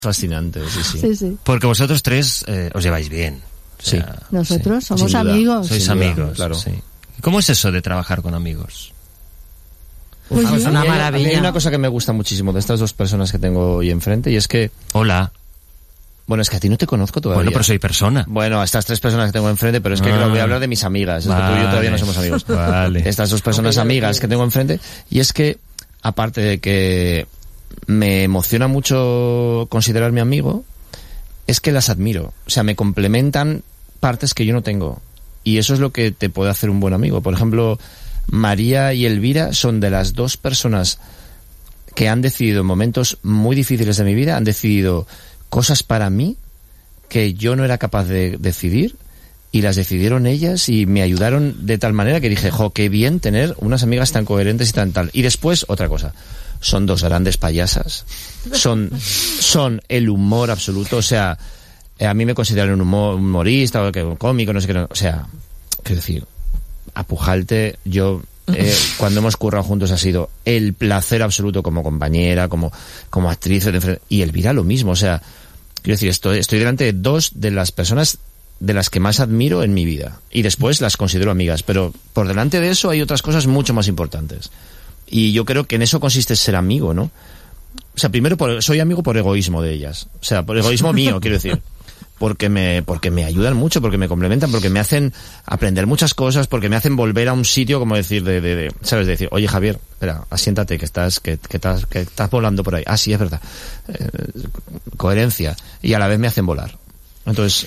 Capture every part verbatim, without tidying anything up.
Fascinante, sí, sí. sí, sí. Porque vosotros tres eh, os lleváis bien. O sea, sí. Nosotros sí. somos amigos. Sois Sin duda, amigos, claro. Sí. ¿Cómo es eso de trabajar con amigos? Pues Uf, yo- a mí una hay- a mí maravilla. Hay una cosa que me gusta muchísimo de estas dos personas que tengo hoy enfrente y es que... Hola. Bueno, es que a ti no te conozco todavía. Bueno, pero soy persona. Bueno, a estas tres personas que tengo enfrente, pero es que Ah. claro, voy a hablar de mis amigas. Es Vale. que tú y yo todavía no somos amigos. Vale. Estas dos personas amigas que tengo enfrente. Y es que, aparte de que me emociona mucho considerarme amigo, es que las admiro. O sea, me complementan partes que yo no tengo. Y eso es lo que te puede hacer un buen amigo. Por ejemplo, María y Elvira son de las dos personas que han decidido en momentos muy difíciles de mi vida, han decidido cosas para mí que yo no era capaz de decidir y las decidieron ellas y me ayudaron de tal manera que dije, jo, qué bien tener unas amigas tan coherentes y tan tal. Y después, otra cosa, son dos grandes payasas, son, son el humor absoluto, o sea, eh, a mí me consideran un humor, un humorista o que un cómico, no sé qué, no, o sea, quiero decir, a Pujalte, yo... Eh, cuando hemos currado juntos ha sido el placer absoluto como compañera, como, como actriz, y Elvira lo mismo, o sea, quiero decir, estoy, estoy delante de dos de las personas de las que más admiro en mi vida, y después las considero amigas, pero por delante de eso hay otras cosas mucho más importantes, y yo creo que en eso consiste ser amigo, ¿no? O sea, primero por, soy amigo por egoísmo de ellas, o sea, por egoísmo mío, quiero decir. Porque me, porque me ayudan mucho, porque me complementan, porque me hacen aprender muchas cosas, porque me hacen volver a un sitio, como decir, de, de, de ¿sabes? De decir, oye Javier, espera, asiéntate, que estás, que, que estás, que estás volando por ahí. Ah, sí, es verdad. Eh, coherencia. Y a la vez me hacen volar. Entonces,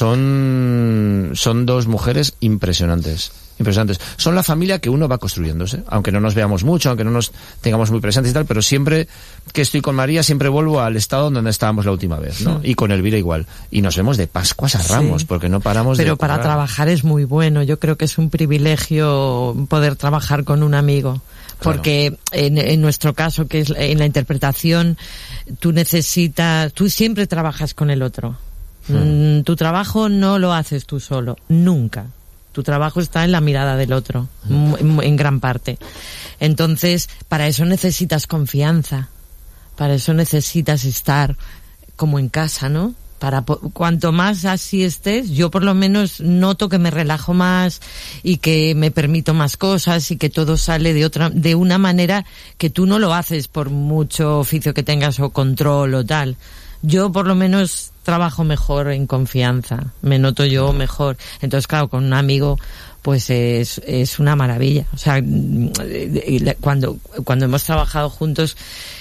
son, son dos mujeres impresionantes. Impresionantes. Son la familia que uno va construyéndose, aunque no nos veamos mucho, aunque no nos tengamos muy presentes y tal, pero siempre que estoy con María, siempre vuelvo al estado donde estábamos la última vez, ¿no? Y con Elvira igual. Y nos vemos de Pascuas a Ramos, Sí. porque no paramos de... Pero para currar. trabajar es muy bueno. Yo creo que es un privilegio poder trabajar con un amigo. Porque en, en nuestro caso, que es en la interpretación, tú necesitas, tú siempre trabajas con el otro. Hmm. Mm, tu trabajo no lo haces tú solo, nunca. Tu trabajo está en la mirada del otro, en, en gran parte. Entonces, para eso necesitas confianza. Para eso necesitas estar como en casa, ¿no? Para cuanto más así estés, yo por lo menos noto que me relajo más y que me permito más cosas y que todo sale de otra, de una manera que tú no lo haces por mucho oficio que tengas o control o tal. Yo por lo menos trabajo mejor en confianza, me noto yo mejor. Entonces, claro, con un amigo pues es, es una maravilla. O sea, cuando, cuando hemos trabajado juntos,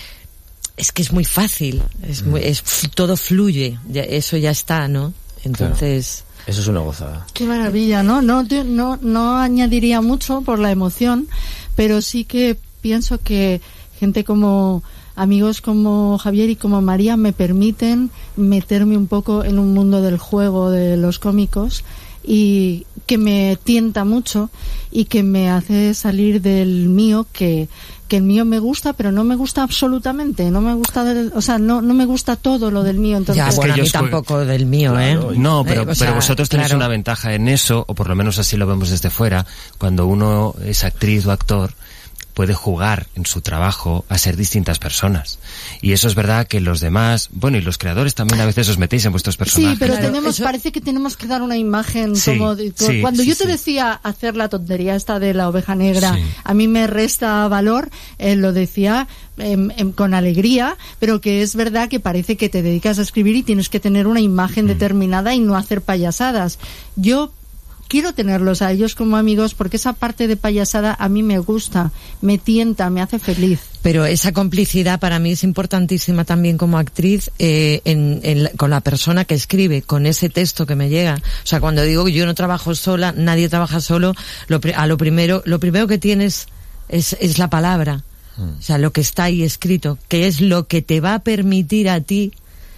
es que es muy fácil, es, muy, es todo fluye, ya, eso ya está, ¿no? Entonces... Claro. Eso es una gozada. Qué maravilla, ¿no? No, no, no añadiría mucho por la emoción, pero sí que pienso que gente como... amigos como Javier y como María me permiten meterme un poco en un mundo del juego de los cómicos y que me tienta mucho y que me hace salir del mío, que que el mío me gusta, pero no me gusta absolutamente, no me gusta del, o sea, no no me gusta todo lo del mío, entonces ya, bueno, a mí tampoco del mío, claro, ¿eh? No, pero, eh, pero sea, vosotros tenéis claro. una ventaja en eso, o por lo menos así lo vemos desde fuera, cuando uno es actriz o actor, puede jugar en su trabajo a ser distintas personas. Y eso es verdad que los demás, bueno, y los creadores también a veces os metéis en vuestros personajes. Sí, pero Claro, tenemos, eso... parece que tenemos que dar una imagen sí, como de, sí, cuando sí, yo te sí. decía hacer la tontería esta de la oveja negra, Sí. a mí me resta valor, eh, lo decía eh, eh, con alegría, pero que es verdad que parece que te dedicas a escribir y tienes que tener una imagen mm. determinada y no hacer payasadas. Yo quiero tenerlos a ellos como amigos porque esa parte de payasada a mí me gusta, me tienta, me hace feliz. Pero esa complicidad para mí es importantísima también como actriz eh, en, en, con la persona que escribe, con ese texto que me llega. O sea, cuando digo que yo no trabajo sola, nadie trabaja solo, lo, a lo primero, lo primero que tienes es, es la palabra. O sea, lo que está ahí escrito, que es lo que te va a permitir a ti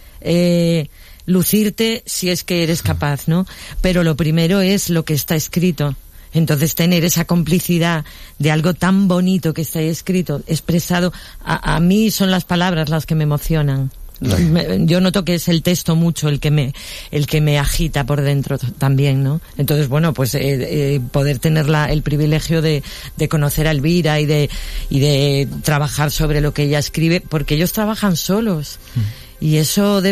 eh, lucirte si es que eres capaz, ¿no? Pero lo primero es lo que está escrito. Entonces tener esa complicidad de algo tan bonito que está ahí escrito, expresado, a, a mí son las palabras las que me emocionan. Me, yo noto que es el texto mucho el que me el que me agita por dentro también, ¿no? Entonces, bueno, pues eh, eh, poder tener la, el privilegio de, de conocer a Elvira y de y de trabajar sobre lo que ella escribe, porque ellos trabajan solos. Y eso debe